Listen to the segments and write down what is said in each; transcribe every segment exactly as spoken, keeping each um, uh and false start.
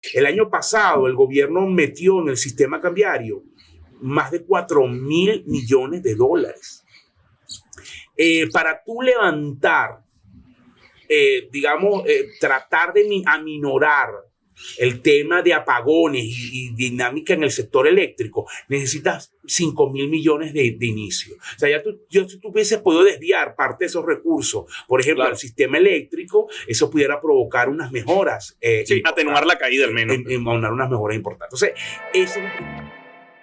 El año pasado el gobierno metió en el sistema cambiario más de cuatro mil millones de dólares. Eh, para tú levantar, eh, digamos, eh, tratar de mi, aminorar el tema de apagones y, y dinámica en el sector eléctrico, necesitas cinco mil millones de, de inicio. O sea, ya tú, yo, si tú hubieses podido desviar parte de esos recursos, por ejemplo, claro, al sistema eléctrico, eso pudiera provocar unas mejoras. Eh, sí, atenuar la caída al menos. En, en, en unas mejoras importantes. Entonces, eso es un...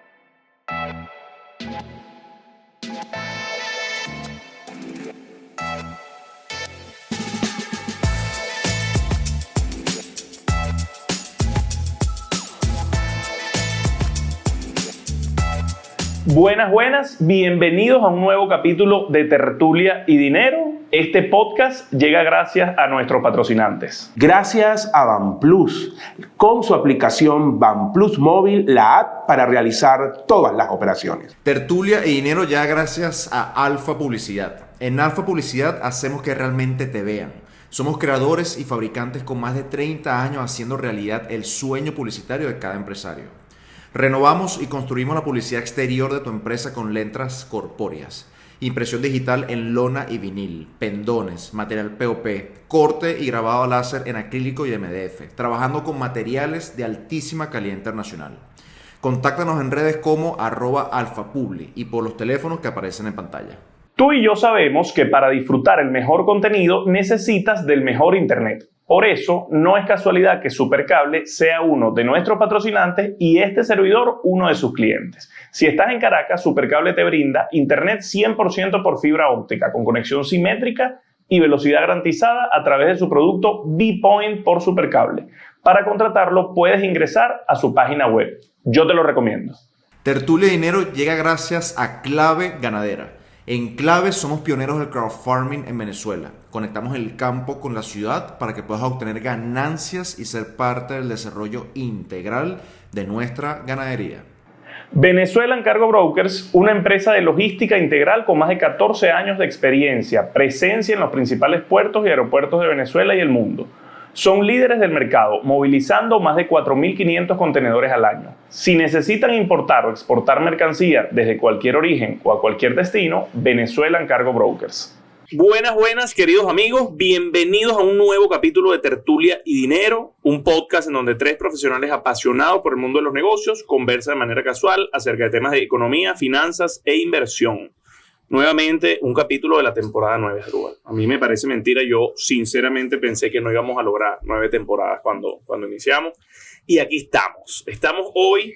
Buenas, buenas, bienvenidos a un nuevo capítulo de Tertulia y Dinero. Este podcast llega gracias a nuestros patrocinantes. Gracias a BanPlus, con su aplicación BanPlus Móvil, la app para realizar todas las operaciones. Tertulia y Dinero ya gracias a Alfa Publicidad. En Alfa Publicidad hacemos que realmente te vean. Somos creadores y fabricantes con más de treinta años haciendo realidad el sueño publicitario de cada empresario. Renovamos y construimos la publicidad exterior de tu empresa con letras corpóreas, impresión digital en lona y vinil, pendones, material P O P, corte y grabado láser en acrílico y M D F, trabajando con materiales de altísima calidad internacional. Contáctanos en redes como arroba alfapubli y por los teléfonos que aparecen en pantalla. Tú y yo sabemos que para disfrutar el mejor contenido necesitas del mejor internet. Por eso, no es casualidad que Supercable sea uno de nuestros patrocinantes y este servidor uno de sus clientes. Si estás en Caracas, Supercable te brinda internet cien por ciento por fibra óptica con conexión simétrica y velocidad garantizada a través de su producto B-Point por Supercable. Para contratarlo, puedes ingresar a su página web. Yo te lo recomiendo. Tertulia y Dinero llega gracias a Clave Ganadera. En Clave somos pioneros del crowdfarming en Venezuela. Conectamos el campo con la ciudad para que puedas obtener ganancias y ser parte del desarrollo integral de nuestra ganadería. Venezuelan Cargo Brokers, una empresa de logística integral con más de catorce años de experiencia, presencia en los principales puertos y aeropuertos de Venezuela y el mundo. Son líderes del mercado, movilizando más de cuatro mil quinientos contenedores al año. Si necesitan importar o exportar mercancía desde cualquier origen o a cualquier destino, Venezuelan Cargo Brokers. Buenas, buenas, queridos amigos. Bienvenidos a un nuevo capítulo de Tertulia y Dinero, un podcast en donde tres profesionales apasionados por el mundo de los negocios conversan de manera casual acerca de temas de economía, finanzas e inversión. Nuevamente, un capítulo de la temporada nueve, Arúbal. A mí me parece mentira. Yo, sinceramente, pensé que no íbamos a lograr nueve temporadas cuando, cuando iniciamos. Y aquí estamos. Estamos hoy,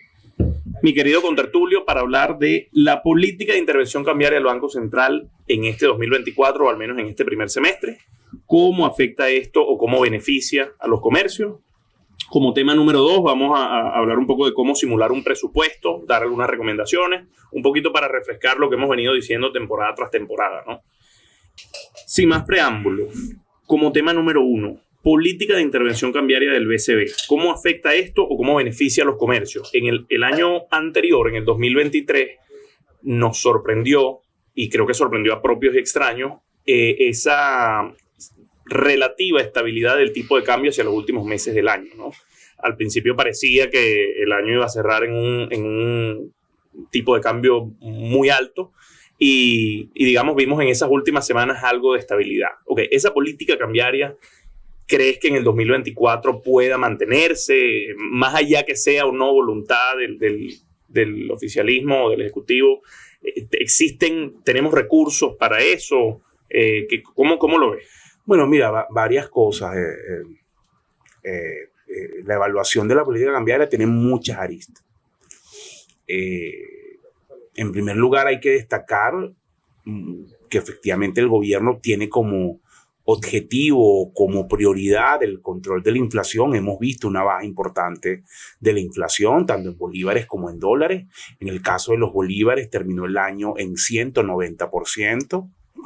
mi querido contertulio, para hablar de la política de intervención cambiaria del Banco Central en este dos mil veinticuatro, o al menos en este primer semestre. ¿Cómo afecta esto o cómo beneficia a los comercios? Como tema número dos, vamos a, a hablar un poco de cómo simular un presupuesto, dar algunas recomendaciones, un poquito para refrescar lo que hemos venido diciendo temporada tras temporada, ¿no? Sin más preámbulo, como tema número uno, política de intervención cambiaria del B C B. ¿Cómo afecta esto o cómo beneficia a los comercios? En el, el año anterior, en el dos mil veintitrés, nos sorprendió, y creo que sorprendió a propios y extraños, eh, esa relativa estabilidad del tipo de cambio hacia los últimos meses del año, ¿no? Al principio parecía que el año iba a cerrar en un, en un tipo de cambio muy alto y, y, digamos, vimos en esas últimas semanas algo de estabilidad. Ok, esa política cambiaria, ¿crees que en el dos mil veinticuatro pueda mantenerse, más allá que sea o no voluntad del, del, del oficialismo o del ejecutivo? ¿Existen, tenemos recursos para eso? Eh, que, ¿cómo, ¿Cómo lo ves? Bueno, mira, va, varias cosas. Eh, eh, eh, la evaluación de la política cambiaria tiene muchas aristas. Eh, en primer lugar, hay que destacar mm, que efectivamente el gobierno tiene como objetivo, como prioridad el control de la inflación. Hemos visto una baja importante de la inflación, tanto en bolívares como en dólares. En el caso de los bolívares, terminó el año en ciento noventa por ciento.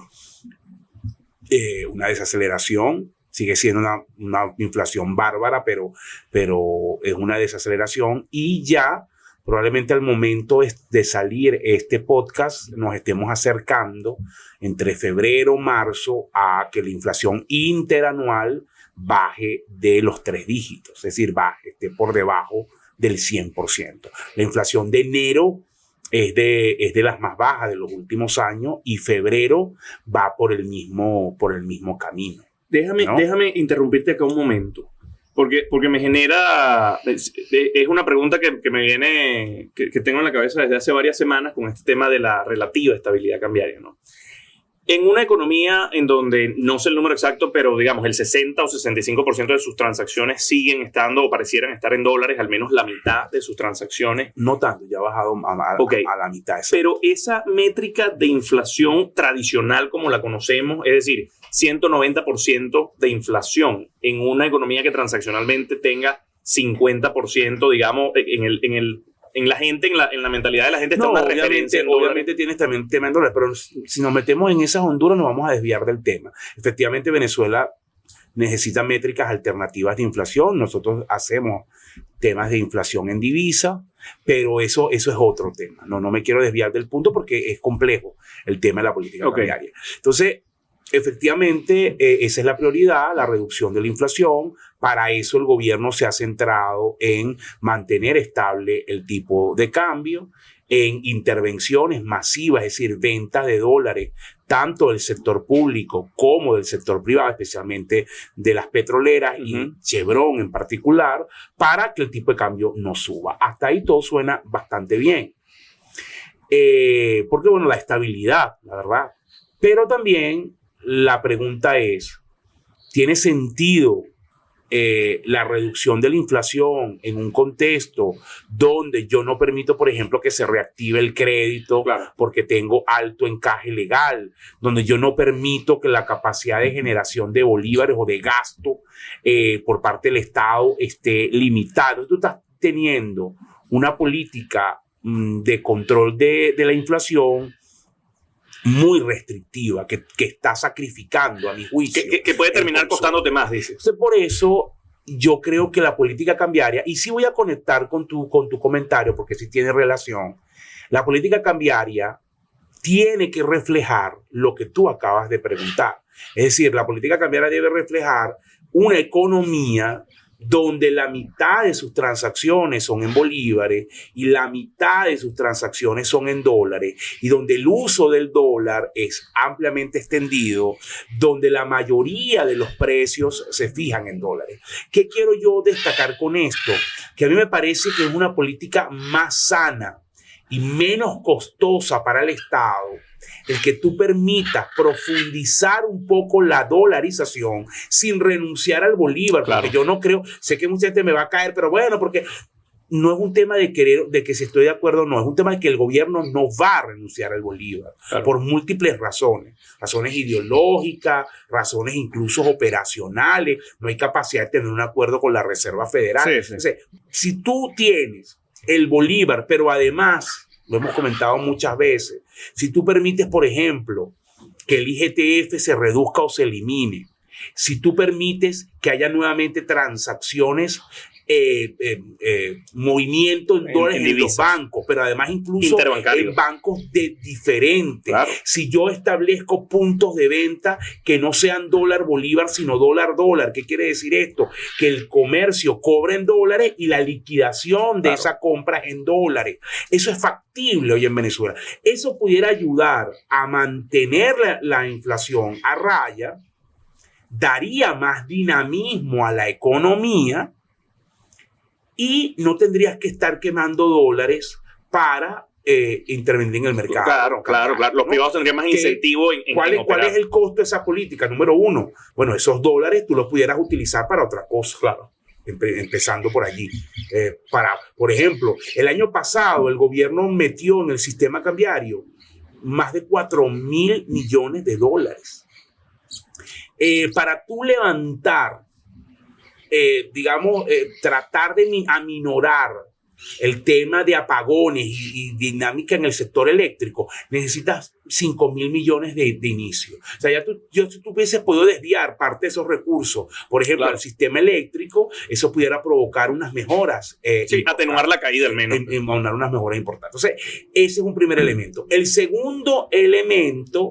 Eh, una desaceleración, sigue siendo una, una inflación bárbara, pero, pero es una desaceleración y ya probablemente al momento de salir este podcast nos estemos acercando entre febrero y marzo a que la inflación interanual baje de los tres dígitos, es decir, baje, esté por debajo del cien por ciento. La inflación de enero es de, es de las más bajas de los últimos años y febrero va por el mismo, por el mismo camino. Déjame, ¿no? déjame interrumpirte acá un momento, porque, porque me genera, es, es una pregunta que, que me viene, que, que tengo en la cabeza desde hace varias semanas con este tema de la relativa estabilidad cambiaria, ¿no? En una economía en donde, no sé el número exacto, pero digamos el sesenta o sesenta y cinco por ciento de sus transacciones siguen estando o parecieran estar en dólares, al menos la mitad de sus transacciones. No tanto, ya ha bajado a, a, okay. a la mitad. Esa. Pero esa métrica de inflación tradicional como la conocemos, es decir, ciento noventa por ciento de inflación en una economía que transaccionalmente tenga cincuenta por ciento, digamos, en el... En el En la gente, en la, en la mentalidad de la gente está no, una obviamente, referencia en obviamente tienes también tema en dólares, pero si nos metemos en esas honduras nos vamos a desviar del tema. Efectivamente, Venezuela necesita métricas alternativas de inflación. Nosotros hacemos temas de inflación en divisa, pero eso, eso es otro tema. No, no me quiero desviar del punto porque es complejo el tema de la política okay. cambiaria. Entonces, efectivamente, eh, esa es la prioridad, la reducción de la inflación. Para eso el gobierno se ha centrado en mantener estable el tipo de cambio, en intervenciones masivas, es decir, ventas de dólares, tanto del sector público como del sector privado, especialmente de las petroleras uh-huh. y Chevron en particular, para que el tipo de cambio no suba. Hasta ahí todo suena bastante bien. Eh, porque, bueno, la estabilidad, la verdad. Pero también la pregunta es, ¿tiene sentido eh, la reducción de la inflación en un contexto donde yo no permito, por ejemplo, que se reactive el crédito claro. porque tengo alto encaje legal, donde yo no permito que la capacidad de generación de bolívares o de gasto eh, por parte del Estado esté limitada? Entonces, tú estás teniendo una política mmm, de control de, de la inflación muy restrictiva, que, que está sacrificando, a mi juicio. Que, que, que puede terminar costándote más, dices. Entonces, por eso yo creo que la política cambiaria, y sí voy a conectar con tu, con tu comentario, porque sí tiene relación, la política cambiaria tiene que reflejar lo que tú acabas de preguntar. Es decir, la política cambiaria debe reflejar una economía donde la mitad de sus transacciones son en bolívares y la mitad de sus transacciones son en dólares, y donde el uso del dólar es ampliamente extendido, donde la mayoría de los precios se fijan en dólares. ¿Qué quiero yo destacar con esto? Que a mí me parece que es una política más sana y menos costosa para el Estado el que tú permitas profundizar un poco la dolarización sin renunciar al bolívar, claro. Porque yo no creo, sé que mucha gente me va a caer, pero bueno, porque no es un tema de querer, de que si estoy de acuerdo o no, es un tema de que el gobierno no va a renunciar al bolívar, claro. Por múltiples razones, razones ideológicas, razones incluso operacionales, no hay capacidad de tener un acuerdo con la Reserva Federal. Sí, sí. Entonces, si tú tienes el bolívar, pero además, lo hemos comentado muchas veces, si tú permites, por ejemplo, que el I G T F se reduzca o se elimine, si tú permites que haya nuevamente transacciones, eh, eh, eh, movimiento en, en dólares en, en los bancos, pero además incluso en bancos de diferentes. Claro. Si yo establezco puntos de venta que no sean dólar bolívar, sino dólar dólar, ¿qué quiere decir esto? Que el comercio cobre en dólares y la liquidación de claro. esa compra en dólares. Eso es factible hoy en Venezuela. Eso pudiera ayudar a mantener la, la inflación a raya, daría más dinamismo a la economía y no tendrías que estar quemando dólares para eh, intervenir en el mercado. Claro, claro, claro. Los ¿no? privados tendrían más incentivo en, en, ¿cuál, en es, ¿Cuál es el costo de esa política? Número uno, bueno, esos dólares tú los pudieras utilizar para otra cosa. Claro. Empe, empezando por allí. Eh, para, por ejemplo, el año pasado el gobierno metió en el sistema cambiario más de cuatro mil millones de dólares. Eh, para tú levantar Eh, digamos, eh, tratar de aminorar el tema de apagones y, y dinámica en el sector eléctrico, necesitas cinco mil millones de, de inicio. O sea, ya tú, yo, si tú hubieses podido desviar parte de esos recursos, por ejemplo, claro. al sistema eléctrico, eso pudiera provocar unas mejoras. Eh, sí, atenuar la caída al menos. En, en, en unas mejoras importantes. Entonces, ese es un primer elemento. El segundo elemento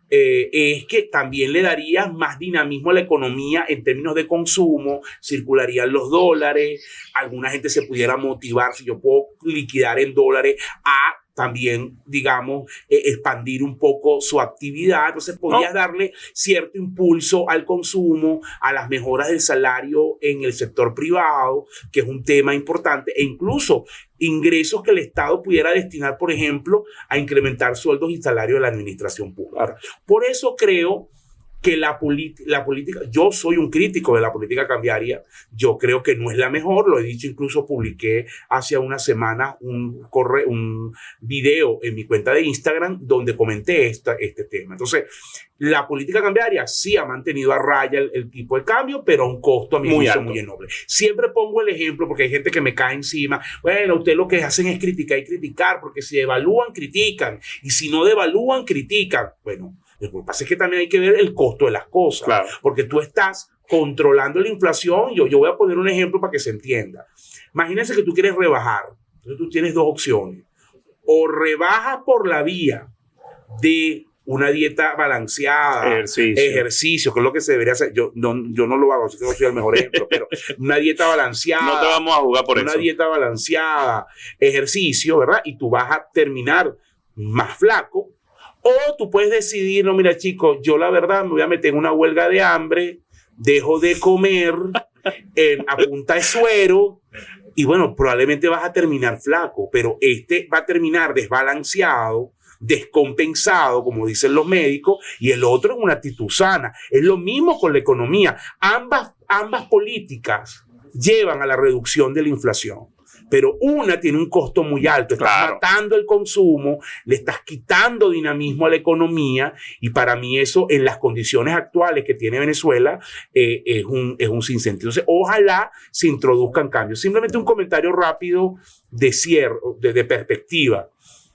eh, es que también le daría más dinamismo a la economía en términos de consumo, circularían los dólares, alguna gente se pudiera motivar, si yo puedo liquidar en dólares, a también, digamos, eh, expandir un poco su actividad. Entonces podrías no. darle cierto impulso al consumo, a las mejoras del salario en el sector privado, que es un tema importante, e incluso ingresos que el Estado pudiera destinar, por ejemplo, a incrementar sueldos y salarios de la administración pública. Por eso creo que la, la política, yo soy un crítico de la política cambiaria, yo creo que no es la mejor, lo he dicho, incluso publiqué hace unas semanas un, corre, un video en mi cuenta de Instagram donde comenté esta, este tema. Entonces, la política cambiaria sí ha mantenido a raya el, el tipo de cambio, pero a un costo a mi juicio muy enorme. Siempre pongo el ejemplo porque hay gente que me cae encima. Bueno, ustedes lo que hacen es criticar y criticar, porque si devalúan, critican, y si no devalúan, critican. Bueno, lo que pasa es que también hay que ver el costo de las cosas, claro. porque tú estás controlando la inflación. Yo, yo voy a poner un ejemplo para que se entienda. Imagínense que tú quieres rebajar. Entonces tú tienes dos opciones. O rebajas por la vía de una dieta balanceada, ejercicio. ejercicio, que es lo que se debería hacer. Yo no, yo no lo hago, así que no soy el mejor ejemplo, pero una dieta balanceada. No te vamos a jugar por una eso. Una dieta balanceada, ejercicio, ¿verdad? Y tú vas a terminar más flaco. O tú puedes decidir, no, mira, chicos, yo la verdad me voy a meter en una huelga de hambre, dejo de comer, eh, a punta de suero, y bueno, probablemente vas a terminar flaco, pero este va a terminar desbalanceado, descompensado, como dicen los médicos, y el otro en una actitud sana. Es lo mismo con la economía. Ambas, ambas políticas llevan a la reducción de la inflación. Pero una tiene un costo muy alto, estás claro. matando el consumo, le estás quitando dinamismo a la economía, y para mí eso, en las condiciones actuales que tiene Venezuela, eh, es, un, es un sinsentido. Entonces, ojalá se introduzcan cambios. Simplemente un comentario rápido de cierre, de, de perspectiva.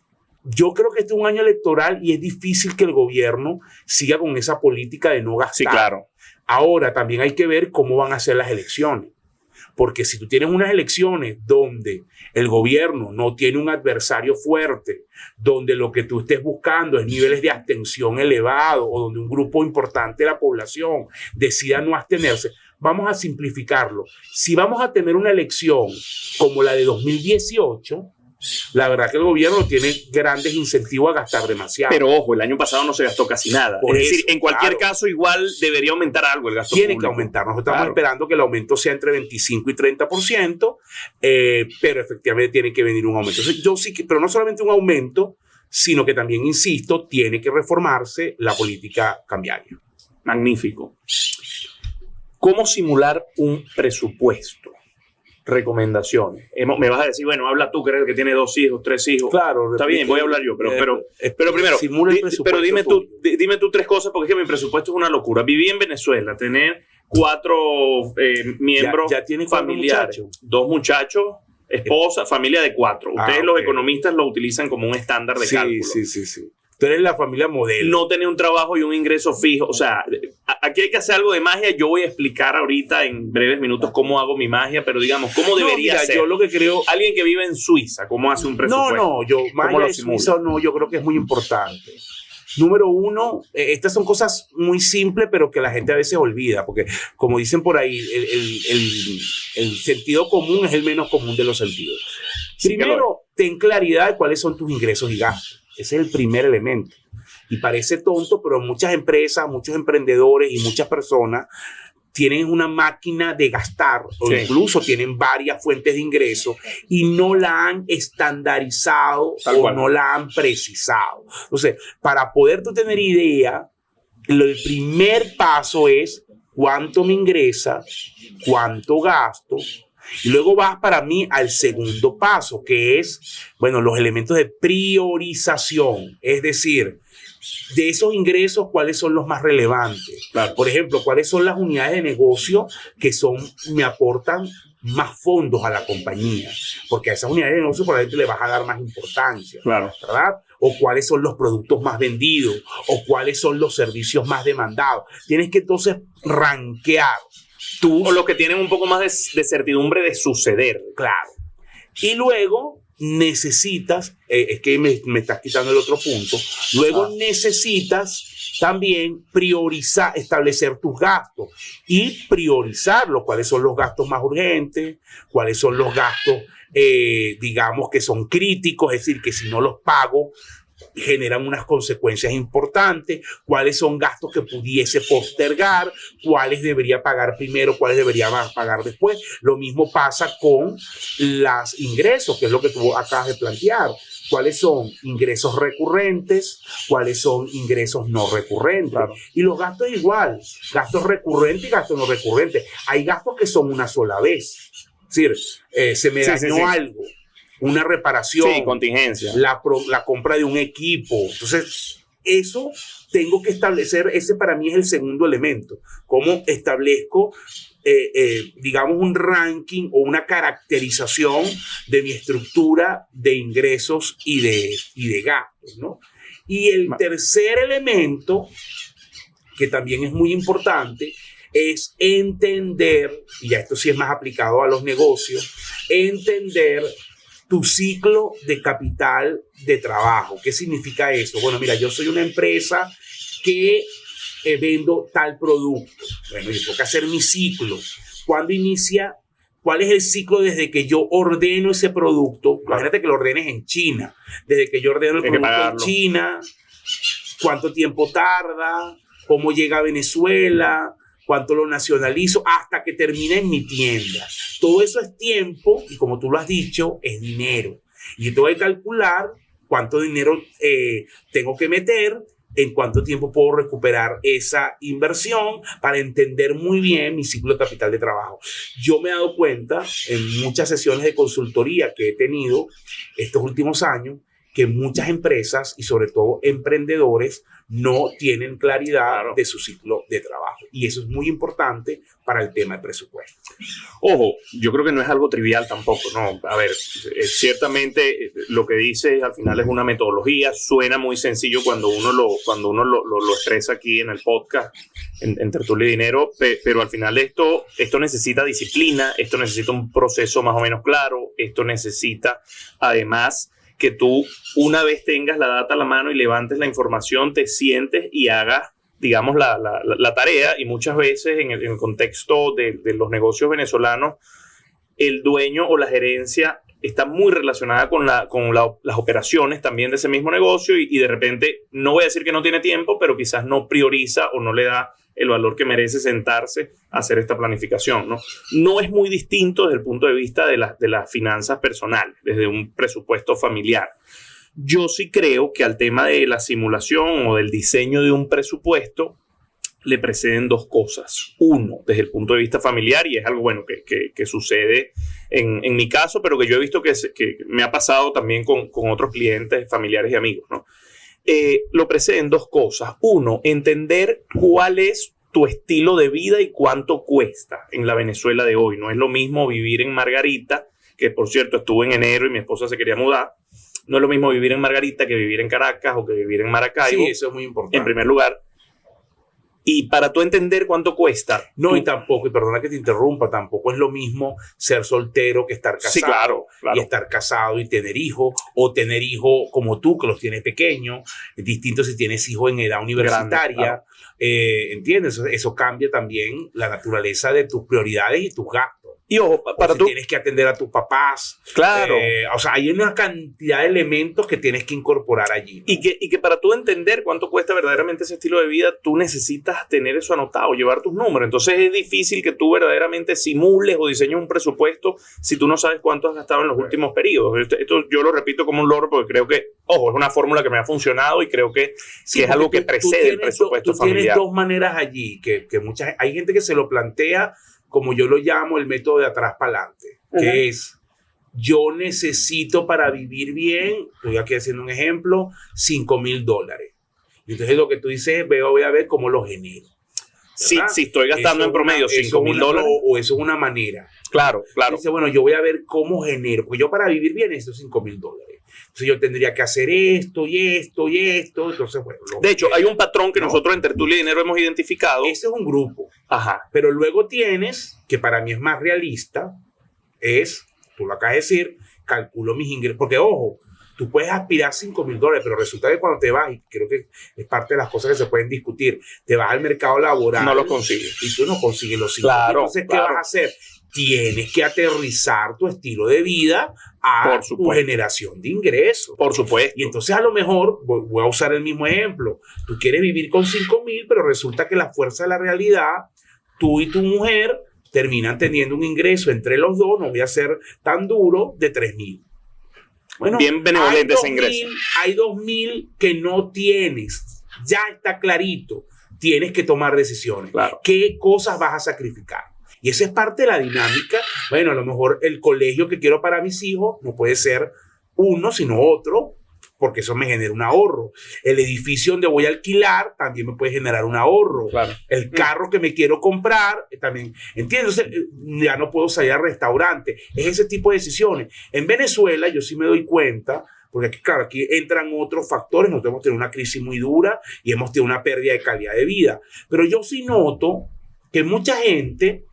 Yo creo que este es un año electoral y es difícil que el gobierno siga con esa política de no gastar. Sí, claro. Ahora, también hay que ver cómo van a ser las elecciones. Porque si tú tienes unas elecciones donde el gobierno no tiene un adversario fuerte, donde lo que tú estés buscando es niveles de abstención elevados, o donde un grupo importante de la población decida no abstenerse, vamos a simplificarlo. Si vamos a tener una elección como la de dos mil dieciocho, la verdad que el gobierno tiene grandes incentivos a gastar demasiado. Pero ojo, el año pasado no se gastó casi nada. Por es eso, decir, en cualquier claro. caso, igual debería aumentar algo el gasto Tiene público. que aumentar. Nosotros estamos claro. esperando que el aumento sea entre veinticinco y treinta por ciento, eh, pero efectivamente tiene que venir un aumento. Entonces, yo sí que, pero no solamente un aumento, sino que también, insisto, tiene que reformarse la política cambiaria. Magnífico. ¿Cómo simular un presupuesto? Recomendaciones. Me vas a decir, bueno, habla tú, que eres el que tiene dos hijos, tres hijos. Claro. Está bien, voy a hablar yo, pero, pero, pero primero, di, pero dime tú, dime tú tres cosas, porque es que mi presupuesto es una locura. Viví en Venezuela, tener cuatro eh, miembros ya, ya tiene familiares, muchachos. dos muchachos, esposa, familia de cuatro. Ustedes ah, okay. los economistas lo utilizan como un estándar de sí, cálculo. Sí, sí, sí. Tú eres la familia modelo. No tener un trabajo y un ingreso fijo. O sea, aquí hay que hacer algo de magia. Yo voy a explicar ahorita en breves minutos cómo hago mi magia, pero digamos, ¿cómo debería no, mira, ser? Yo lo que creo... Alguien que vive en Suiza, ¿cómo hace un presupuesto? No, no, yo magia de Suiza no, yo creo que es muy importante. Número uno, eh, estas son cosas muy simples, pero que la gente a veces olvida, porque como dicen por ahí, el, el, el, el sentido común es el menos común de los sentidos. Sí, Primero, ten claridad de cuáles son tus ingresos y gastos. Ese es el primer elemento. Y parece tonto, pero muchas empresas, muchos emprendedores y muchas personas tienen una máquina de gastar, o sí. incluso tienen varias fuentes de ingresos y no la han estandarizado Tal o cual. no la han precisado. Entonces, para poder tú tener idea, el primer paso es cuánto me ingresa, cuánto gasto. Y luego vas para mí al segundo paso, que es, bueno, los elementos de priorización. Es decir, de esos ingresos, ¿cuáles son los más relevantes? Claro. Por ejemplo, ¿cuáles son las unidades de negocio que son, me aportan más fondos a la compañía? Porque a esas unidades de negocio probablemente le vas a dar más importancia. Claro. ¿Verdad? O cuáles son los productos más vendidos, o cuáles son los servicios más demandados. Tienes que entonces rankear. Tus... O los que tienen un poco más de, de certidumbre de suceder. Claro. Y luego necesitas, eh, es que me, me estás quitando el otro punto, luego ah. necesitas también priorizar, establecer tus gastos y priorizarlos, cuáles son los gastos más urgentes, cuáles son los gastos, eh, digamos, que son críticos, es decir, que si no los pago, generan unas consecuencias importantes, cuáles son gastos que pudiese postergar, cuáles debería pagar primero, cuáles debería pagar después. Lo mismo pasa con los ingresos, que es lo que tú acabas de plantear. ¿Cuáles son ingresos recurrentes? ¿Cuáles son ingresos no recurrentes? Claro. Y los gastos igual, gastos recurrentes y gastos no recurrentes. Hay gastos que son una sola vez. Es decir, eh, se me sí, dañó sí, sí. algo. Una reparación, sí, contingencia, la, pro, la compra de un equipo. Entonces, eso tengo que establecer, ese para mí es el segundo elemento. ¿Cómo establezco, eh, eh, digamos, un ranking o una caracterización de mi estructura de ingresos y de, y de gastos, ¿no? Y el tercer elemento, que también es muy importante, es entender, y ya esto sí es más aplicado a los negocios, entender tu ciclo de capital de trabajo. ¿Qué significa eso? Bueno, mira, yo soy una empresa que eh, vendo tal producto. Bueno, yo tengo que hacer mi ciclo. ¿Cuándo inicia? ¿Cuál es el ciclo desde que yo ordeno ese producto? Imagínate que lo ordenes en China. Desde que yo ordeno el Hay producto en China, ¿cuánto tiempo tarda? ¿Cómo llega a Venezuela? ¿Cuánto lo nacionalizo? Hasta que termine en mi tienda. Todo eso es tiempo y, como tú lo has dicho, es dinero. Y yo tengo que calcular cuánto dinero eh, tengo que meter, en cuánto tiempo puedo recuperar esa inversión para entender muy bien mi ciclo de capital de trabajo. Yo me he dado cuenta en muchas sesiones de consultoría que he tenido estos últimos años que muchas empresas y sobre todo emprendedores no tienen claridad claro. de su ciclo de trabajo. Y eso es muy importante para el tema de presupuesto. Ojo, yo creo que no es algo trivial tampoco, ¿no? A ver, eh, ciertamente lo que dice al final es una metodología, suena muy sencillo cuando uno lo, cuando uno lo, lo, lo expresa aquí en el podcast, en, en Tertulia y Dinero, pe, pero al final esto, esto necesita disciplina, esto necesita un proceso más o menos claro, esto necesita además que tú, una vez tengas la data a la mano y levantes la información, te sientes y hagas, digamos, la, la, la tarea. Y muchas veces en el, en el contexto de, de los negocios venezolanos, el dueño o la gerencia está muy relacionada con, la, con la, las operaciones también de ese mismo negocio y, y de repente, no voy a decir que no tiene tiempo, pero quizás no prioriza o no le da el valor que merece sentarse a hacer esta planificación, ¿no? No es muy distinto desde el punto de vista de, la, de las finanzas personales, desde un presupuesto familiar. Yo sí creo que al tema de la simulación o del diseño de un presupuesto le preceden dos cosas. Uno, desde el punto de vista familiar, y es algo bueno que, que, que sucede en, en mi caso, pero que yo he visto que, se, que me ha pasado también con, con otros clientes, familiares y amigos, ¿no? Eh, lo preceden dos cosas. Uno, entender cuál es tu estilo de vida y cuánto cuesta en la Venezuela de hoy. No es lo mismo vivir en Margarita, que por cierto estuve en enero y mi esposa se quería mudar. No es lo mismo vivir en Margarita que vivir en Caracas o que vivir en Maracaibo. Sí, eso es muy importante. En primer lugar. Y para tú entender cuánto cuesta. No, tú... y tampoco, y perdona que te interrumpa, tampoco es lo mismo ser soltero que estar casado. Sí, claro, claro. Y estar casado y tener hijos, o tener hijos como tú, que los tienes pequeños. Es distinto si tienes hijos en edad universitaria. Grande, claro. eh, ¿Entiendes? Eso, eso cambia también la naturaleza de tus prioridades y tus gastos. Y ojo, para o si tú tienes que atender a tus papás. Claro. Eh, o sea, hay una cantidad de elementos que tienes que incorporar allí, ¿no? Y que, y que para tú entender cuánto cuesta verdaderamente ese estilo de vida, tú necesitas tener eso anotado, llevar tus números. Entonces es difícil que tú verdaderamente simules o diseñes un presupuesto si tú no sabes cuánto has gastado en los Right. últimos periodos. Esto, esto yo lo repito como un loro porque creo que, ojo, es una fórmula que me ha funcionado y creo que, Sí, que es algo tú- que tú precede tienes el presupuesto do- tú tienes familiar. dos maneras allí, que, que muchas, hay gente que se lo plantea como yo lo llamo el método de atrás para adelante, Ujú. que es, yo necesito para vivir bien, estoy aquí haciendo un ejemplo, cinco mil dólares. Y entonces lo que tú dices, veo, voy a ver cómo lo genero. Si, ¿verdad? si estoy gastando Eso en es promedio una- eso cinco mil es una- dólares, O, o eso es una manera. claro, claro. Dice, bueno, yo voy a ver cómo genero, porque yo para vivir bien necesito cinco mil dólares. Entonces yo tendría que hacer esto y esto y esto. Entonces, bueno. lo De hecho, que- hay un patrón que No. nosotros en Tertulia y Dinero hemos identificado. Ese es un grupo. Ajá. Pero luego tienes, que para mí es más realista, es, tú lo acabas de decir, calculo mis ingresos, porque ojo, tú puedes aspirar cinco mil dólares, pero resulta que cuando te vas, y creo que es parte de las cosas que se pueden discutir, te vas al mercado laboral. No lo consigues. Y tú no consigues los cinco mil. Claro, Entonces, ¿qué claro. vas a hacer? Tienes que aterrizar tu estilo de vida a tu generación de ingresos. Por supuesto. Y entonces a lo mejor, voy, voy a usar el mismo ejemplo, tú quieres vivir con cinco mil, pero resulta que la fuerza de la realidad, tú y tu mujer terminan teniendo un ingreso entre los dos, no voy a ser tan duro, de tres mil. Bueno, bien benevolente ese ingreso. Hay dos mil que no tienes, ya está clarito, tienes que tomar decisiones. Claro. ¿Qué cosas vas a sacrificar? Y esa es parte de la dinámica. Bueno, a lo mejor el colegio que quiero para mis hijos no puede ser uno, sino otro, porque eso me genera un ahorro. El edificio donde voy a alquilar también me puede generar un ahorro. Claro. El carro que me quiero comprar también. ¿Entiendes? Entonces, ya no puedo salir al restaurante. Es ese tipo de decisiones. En Venezuela yo sí me doy cuenta, porque aquí, claro, aquí entran otros factores. Nosotros hemos tenido una crisis muy dura y hemos tenido una pérdida de calidad de vida. Pero yo sí noto que mucha gente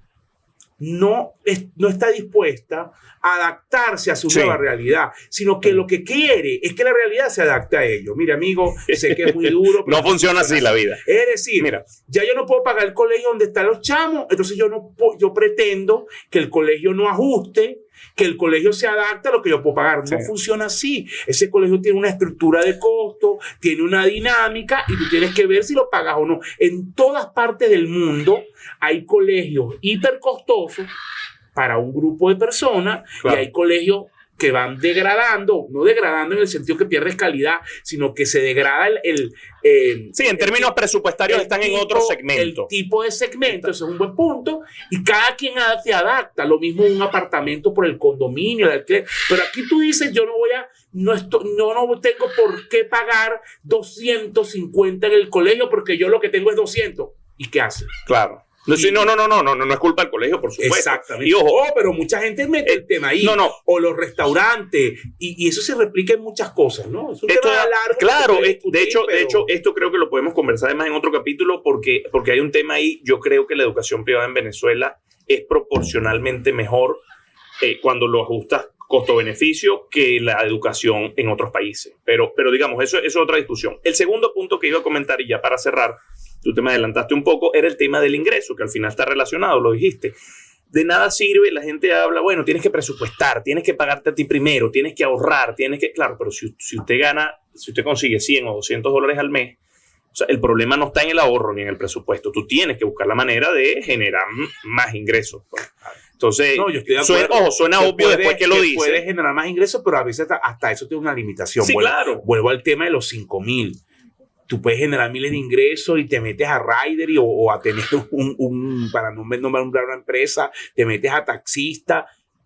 no, es, no está dispuesta a adaptarse a su sí. nueva realidad, sino que lo que quiere es que la realidad se adapte a ello. Mira, amigo, sé que es muy duro. No funciona así la vida. Es decir, mira, ya yo no puedo pagar el colegio donde están los chamos, entonces yo, no, yo pretendo que el colegio no ajuste, que el colegio se adapte a lo que yo puedo pagar. No sí. funciona así. Ese colegio tiene una estructura de costo, tiene una dinámica y tú tienes que ver si lo pagas o no. En todas partes del mundo hay colegios hiper costosos para un grupo de personas, claro. y hay colegios que van degradando, no degradando en el sentido que pierdes calidad, sino que se degrada el... el eh, sí, en términos el, presupuestarios el están tipo, en otro segmento. El tipo de segmento, ese es un buen punto, y cada quien se adapta. Lo mismo un apartamento por el condominio, el alquiler. Pero aquí tú dices, yo no voy a, no, esto, no, no tengo por qué pagar doscientos cincuenta en el colegio porque yo lo que tengo es doscientos. ¿Y qué haces? Claro. No, sí, no, no, no, no, no, no es culpa del colegio, por supuesto. Exactamente. Y ojo, oh, pero mucha gente mete el tema ahí. No, no. O los restaurantes. Y, y eso se replica en muchas cosas, ¿no? Es un esto, tema largo. Claro, es, discutir, de, hecho, pero... de hecho, esto creo que lo podemos conversar además en otro capítulo porque, porque hay un tema ahí. Yo creo que la educación privada en Venezuela es proporcionalmente mejor eh, cuando lo ajustas costo-beneficio que la educación en otros países. Pero, pero digamos, eso, eso es otra discusión. El segundo punto que iba a comentar, y ya para cerrar, tú te me adelantaste un poco, era el tema del ingreso, que al final está relacionado, lo dijiste. De nada sirve, la gente habla, bueno, tienes que presupuestar, tienes que pagarte a ti primero, tienes que ahorrar, tienes que... Claro, pero si, si usted gana, si usted consigue cien o doscientos dólares al mes, o sea, el problema no está en el ahorro ni en el presupuesto. Tú tienes que buscar la manera de generar más ingresos. Entonces, no, yo estoy de suena, ojo, suena obvio puede, después que lo dice. Puedes generar más ingresos, pero a veces hasta, hasta eso tiene una limitación. Sí, vuelvo, claro. Vuelvo al tema de los cinco mil. Tú puedes generar miles de ingresos y te metes a rider y, o, o a tener un, un, para no nombrar una empresa, te metes a taxista,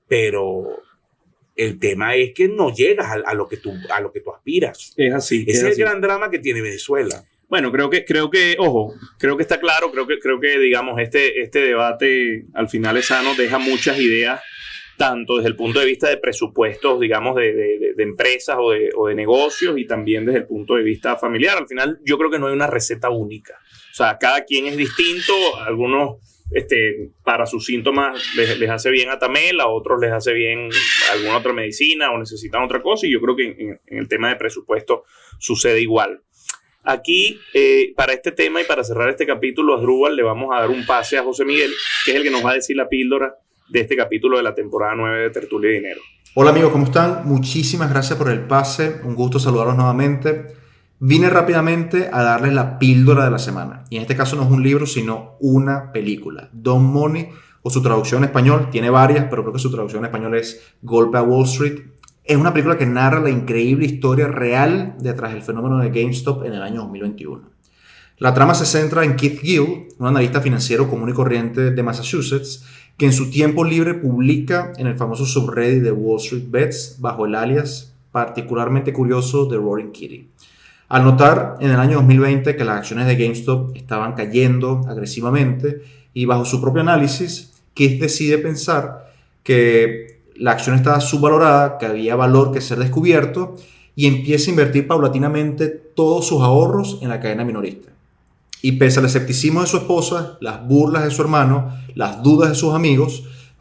pero el tema es que no llegas a, a, lo, que tú, a lo que tú aspiras. Es así. Ese es, es el así. gran drama que tiene Venezuela. Bueno, creo que, creo que, ojo, creo que está claro, creo que, creo que digamos, este, este debate al final es sano, deja muchas ideas, tanto desde el punto de vista de presupuestos, digamos, de, de, de empresas o de, o de negocios, y también desde el punto de vista familiar. Al final, yo creo que no hay una receta única. O sea, cada quien es distinto. Algunos, este, para sus síntomas les, les hace bien Atamel, a otros les hace bien alguna otra medicina o necesitan otra cosa, y yo creo que en, en el tema de presupuesto sucede igual. Aquí, eh, para este tema y para cerrar este capítulo, a Asdrúbal le vamos a dar un pase a José Miguel, que es el que nos va a decir la píldora de este capítulo de la temporada nueve de Tertulia y Dinero. Hola amigos, ¿cómo están? Muchísimas gracias por el pase, un gusto saludarlos nuevamente. Vine rápidamente a darles la píldora de la semana, y en este caso no es un libro, sino una película. Dumb Money, o su traducción en español, tiene varias, pero creo que su traducción en español es Golpe a Wall Street. Es una película que narra la increíble historia real detrás del fenómeno de GameStop en el año dos mil veintiuno. La trama se centra en Keith Gill, un analista financiero común y corriente de Massachusetts, que en su tiempo libre publica en el famoso subreddit de Wall Street Bets bajo el alias particularmente curioso de Roaring Kitty. Al notar en el año dos mil veinte que las acciones de GameStop estaban cayendo agresivamente y bajo su propio análisis, Keith decide pensar que la acción estaba subvalorada, que había valor que ser descubierto, y empieza a invertir paulatinamente todos sus ahorros en la cadena minorista. Y pese al escepticismo de su esposa, las burlas de su hermano, las dudas de sus amigos,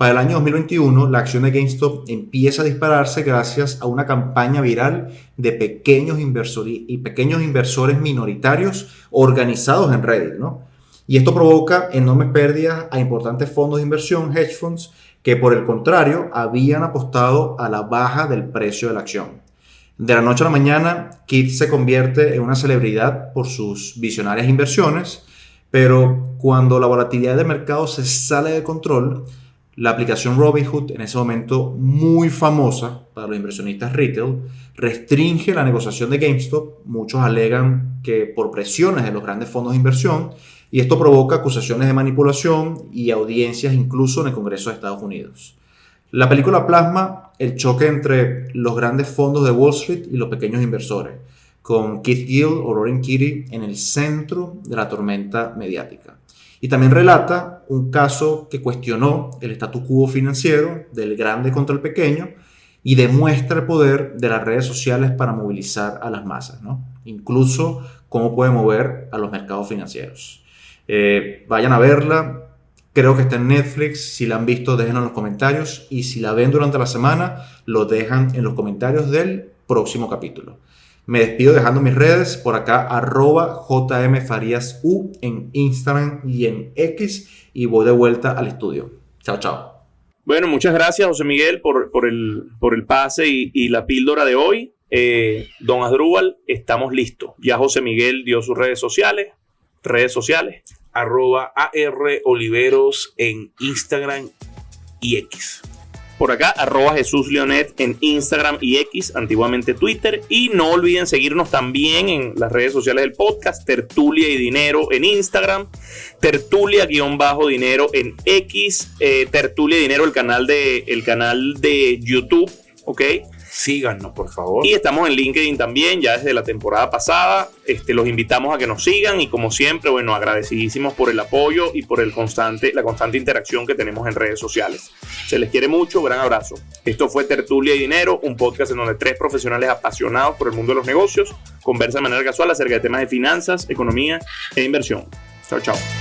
Para el año dos mil veintiuno, la acción de GameStop empieza a dispararse gracias a una campaña viral de pequeños inversores y pequeños inversores minoritarios organizados en Reddit, ¿no? Y esto provoca enormes pérdidas a importantes fondos de inversión, hedge funds, que por el contrario habían apostado a la baja del precio de la acción. De la noche a la mañana, Keith se convierte en una celebridad por sus visionarias inversiones, pero cuando la volatilidad del mercado se sale de control, la aplicación Robinhood, en ese momento muy famosa para los inversionistas retail, restringe la negociación de GameStop. Muchos alegan que por presiones de los grandes fondos de inversión, y esto provoca acusaciones de manipulación y audiencias incluso en el Congreso de Estados Unidos. La película plasma el choque entre los grandes fondos de Wall Street y los pequeños inversores, con Keith Gill o Roaring Kitty en el centro de la tormenta mediática. Y también relata un caso que cuestionó el statu quo financiero del grande contra el pequeño y demuestra el poder de las redes sociales para movilizar a las masas, ¿no? Incluso cómo puede mover a los mercados financieros. Eh, vayan a verla, creo que está en Netflix. Si la han visto, déjenlo en los comentarios, y si la ven durante la semana, lo dejan en los comentarios del próximo capítulo. Me despido dejando mis redes por acá, arroba jmfariasu en Instagram y en X, y voy de vuelta al estudio. Chao, chao. Bueno, muchas gracias, José Miguel, por, por, el, por el pase y, y la píldora de hoy. Eh, don Asdrúbal, estamos listos. Ya José Miguel dio sus redes sociales. Redes sociales. Arroba A R Oliveros en Instagram y X. Por acá, arroba Jesús Leonet en Instagram y X, antiguamente Twitter. Y no olviden seguirnos también en las redes sociales del podcast, Tertulia y Dinero en Instagram, Tertulia-Dinero en X, eh, Tertulia y Dinero, el canal de, el canal de YouTube, ¿ok? Síganos, por favor. Y estamos en LinkedIn también, ya desde la temporada pasada. Este, los invitamos a que nos sigan y, como siempre, bueno, agradecidísimos por el apoyo y por el constante, la constante interacción que tenemos en redes sociales. Se les quiere mucho, gran abrazo. Esto fue Tertulia y Dinero, un podcast en donde tres profesionales apasionados por el mundo de los negocios conversan de manera casual acerca de temas de finanzas, economía e inversión. Chao, chao.